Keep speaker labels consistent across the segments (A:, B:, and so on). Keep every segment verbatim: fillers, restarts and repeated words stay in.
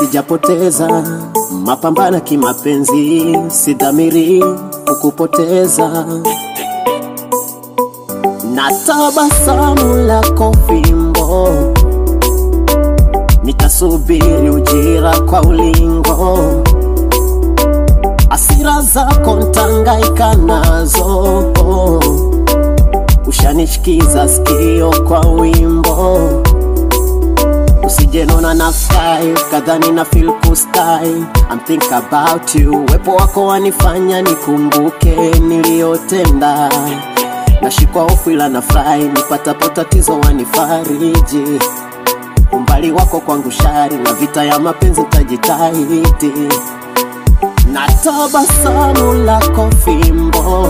A: sijapoteza mapambana kimapenzi, sidhamiri kukupoteza. Na tabasamu lako fimbo, nitasubiri ujira kwa ulingo. Asira zako ntangaika nazo, ushanishikiza sikio kwa wimbo. Usijenona na sky, kadhani na feel kustai. I'm think about you, wepo wako wanifanya nikumbuke niliotenda. Nashikwa hofu ila na fly, nipata potatizo wanifariji. Umbali wako kwangu shari, na vita ya mapenzi tajitahidi. Na tabasamu lako fimbo,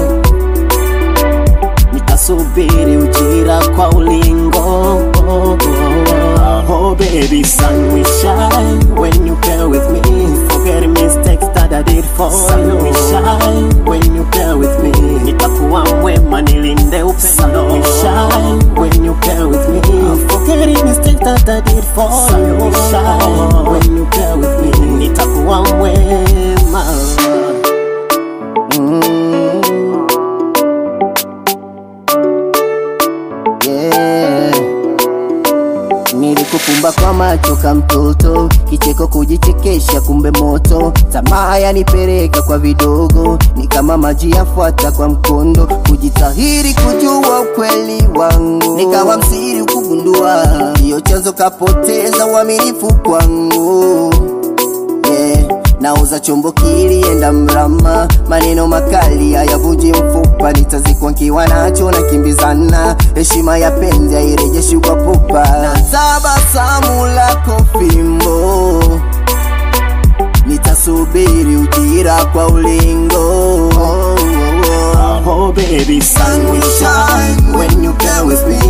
A: nitasubiri ujira kwa ulingo. Oh baby, sun will shine when you play with me. Forget mistakes that I did for you. Sun will shine when you play with me. Nitakuwa mwema nilinde upendo. Sun will shine when you play with me. Forget mistakes that I did for you. Sun will shine when you play with me. Nitakuwa mwema. Mm. Yeah. Nilikufumba kwa macho kama mtoto, kicheko kujichekesha kumbe moto. Tamaa yanipeleka kwa vidogo, ni kama maji yafuata kwa mkondo. Kujitahiri kujua ukweli wangu, nikawa msiri kugundua. Hiyo chanzo kapoteza uaminifu kwangu. Yeah. Nauza chombo kilienda mrama, maneno makali hayavunji mfupa. Nitazikwa nkiwa nacho na kimbizana, heshima ya penzi hairejeshi kwa pupa. Na tabasamu lako fimbo, nitasubiri ujira kwa ulingo. Oh, oh, oh. Oh baby, sun will shine when you play with me.